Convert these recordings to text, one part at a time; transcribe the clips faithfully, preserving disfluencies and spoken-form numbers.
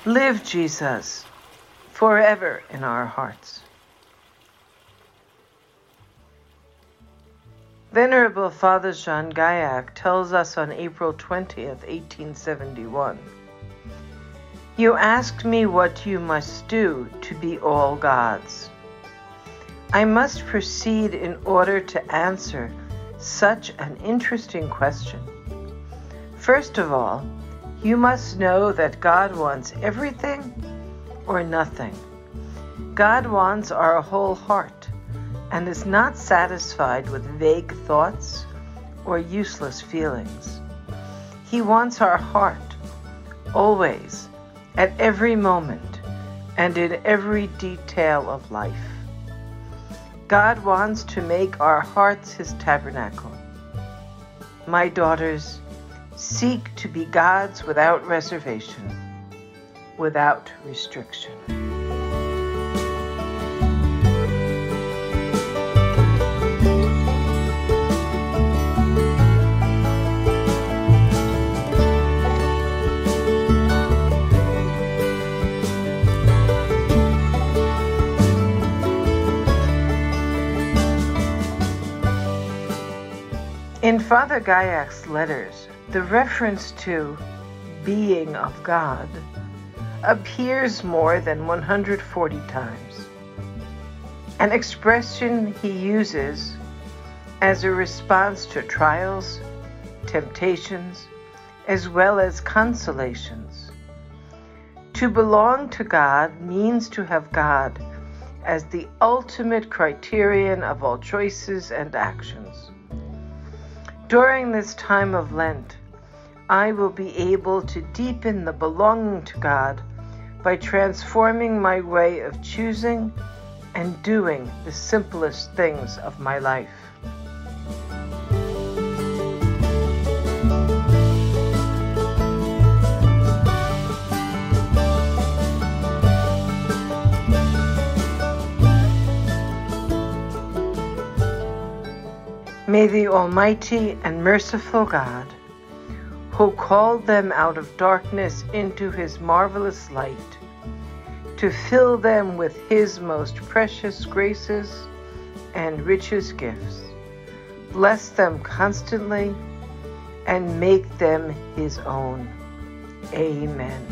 Live, Jesus, forever in our hearts. Venerable Father Jean Gaillac tells us on April twentieth, eighteen seventy-one, "You asked me what you must do to be all God's. I must proceed in order to answer such an interesting question. First of all, you must know that God wants everything or nothing. God wants our whole heart and is not satisfied with vague thoughts or useless feelings. He wants our heart, always, at every moment, and in every detail of life. God wants to make our hearts his tabernacle. My daughters, seek to be God's without reservation, without restriction." In Father Gaillac's letters, the reference to being of God appears more than one hundred forty times, an expression he uses as a response to trials, temptations, as well as consolations. To belong to God means to have God as the ultimate criterion of all choices and actions. During this time of Lent, I will be able to deepen the belonging to God by transforming my way of choosing and doing the simplest things of my life. May the Almighty and merciful God, who called them out of darkness into his marvelous light, to fill them with his most precious graces and richest gifts, bless them constantly and make them his own. Amen.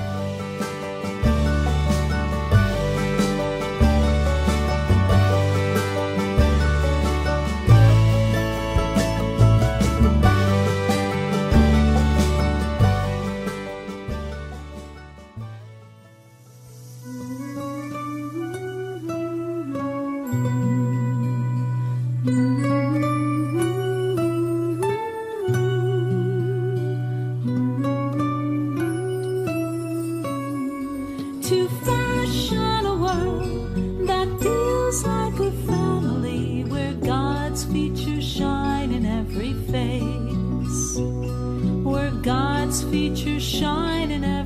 To fashion a world that feels like a family, where God's features shine in every face, where God's features shine in every